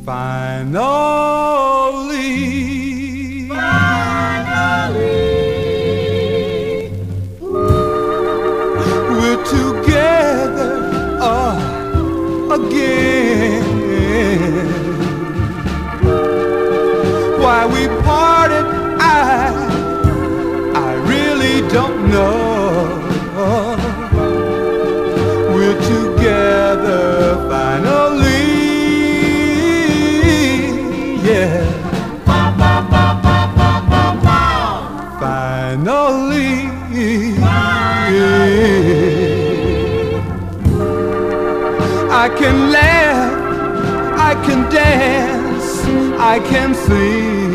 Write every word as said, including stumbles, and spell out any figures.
Finally, Finally, we're together uh, again. Why we parted, I, I really don't know. We're together finally, yeah. Finally, I can laugh, I can dance, I can sing.